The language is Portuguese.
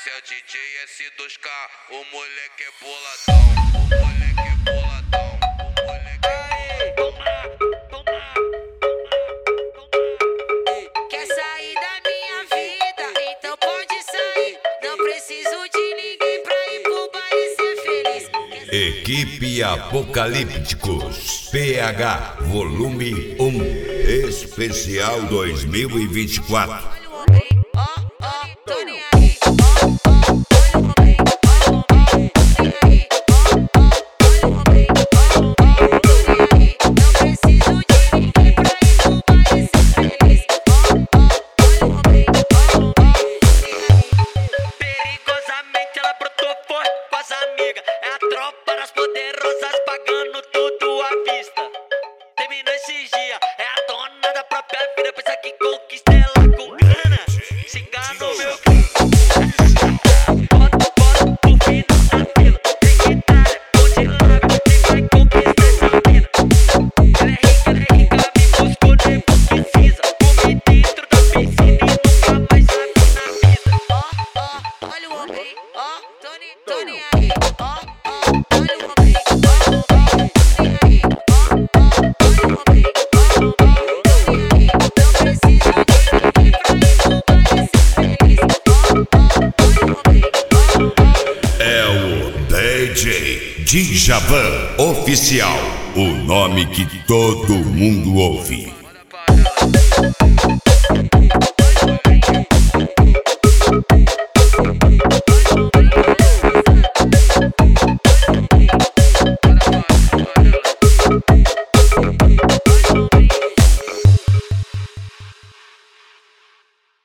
Esse é o DJ S2K, o moleque é boladão. O moleque é boladão. O moleque é boladão. Quer sair da minha vida? Então pode sair. Não preciso de ninguém pra ir pro baile ser feliz. Equipe Apocalípticos PH Volume 1 Especial 2024. Perigosamente ela brotou forte com as amigas. É a tropa das poderosas pagando tudo à vista. Terminou esses dias, é a dona da própria vida. Pensa que conquista ela com grana. Se enganou, meu filho. Bota o fim na fila. Tem que dar, onde larga, quem vai conquistar essa mina. Ela é rica, me buscou nem precisa. Comi dentro da piscina e nunca mais sabe na vida. Olha o homem, ó, Tony aí, ó, olha o homem, Tony aí, ó, olha o homem, Tony aí, não precisa de ninguém pra ir pro baile ser feliz, olha o homem, É o DJ Djavan Oficial, o nome que todo mundo ouve.